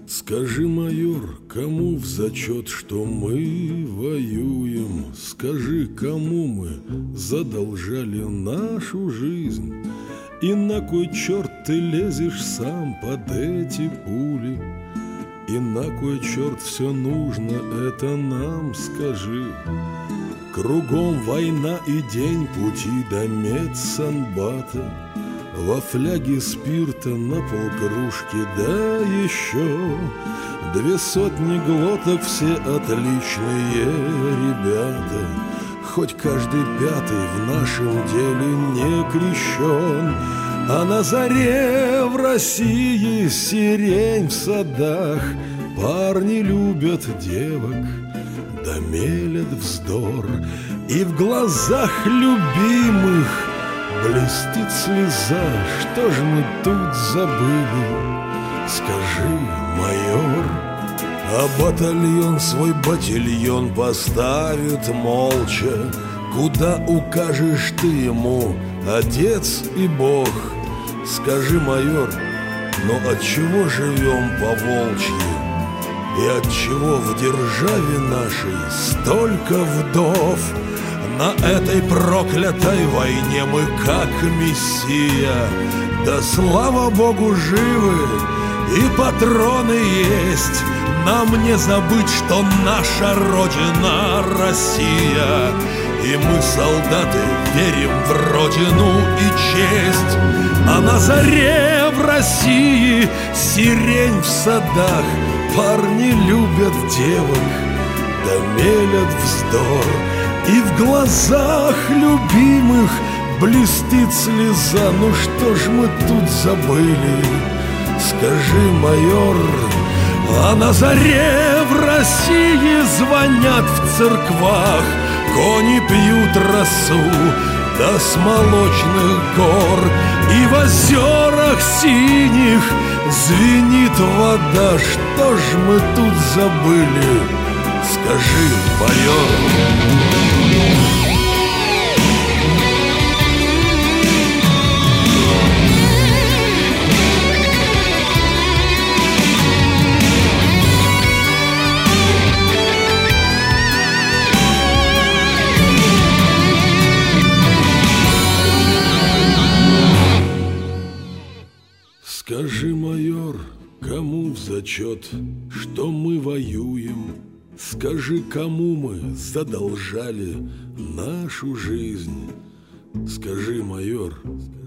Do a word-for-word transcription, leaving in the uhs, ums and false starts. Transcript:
Скажи, майор, кому в зачет, что мы воюем? Скажи, кому мы задолжали нашу жизнь? И на кой черт ты лезешь сам под эти пули? И на кой черт все нужно, это нам скажи? Кругом война и день пути до медсанбата, во фляге спирта на полкружки, да еще две сотни глоток, все отличные ребята. Хоть каждый пятый в нашем деле не крещен, а на заре в России сирень в садах. Парни любят девок, да мелят вздор, и в глазах любимых блестит слеза. Что ж мы тут забыли? Скажи, майор. А батальон свой батальон поставит молча, куда укажешь ты ему, отец и Бог. Скажи, майор, но отчего живем по-волчьи? И отчего в державе нашей столько вдов? На этой проклятой войне мы как мессия, да слава Богу живы, и патроны есть. Нам не забыть, что наша Родина Россия, и мы, солдаты, верим в Родину и честь. А на заре в России сирень в садах. Парни любят девок, да мелят вздор, и в глазах любимых блестит слеза. Ну что ж мы тут забыли? Скажи, майор. А на заре в России звонят в церквах, кони пьют росу, да с молочных гор, и в озерах синих звенит вода. Что ж мы тут забыли? Скажи, майор. Скажи, майор, кому в зачет, что мы воюем? Скажи, кому мы задолжали нашу жизнь? Скажи, майор.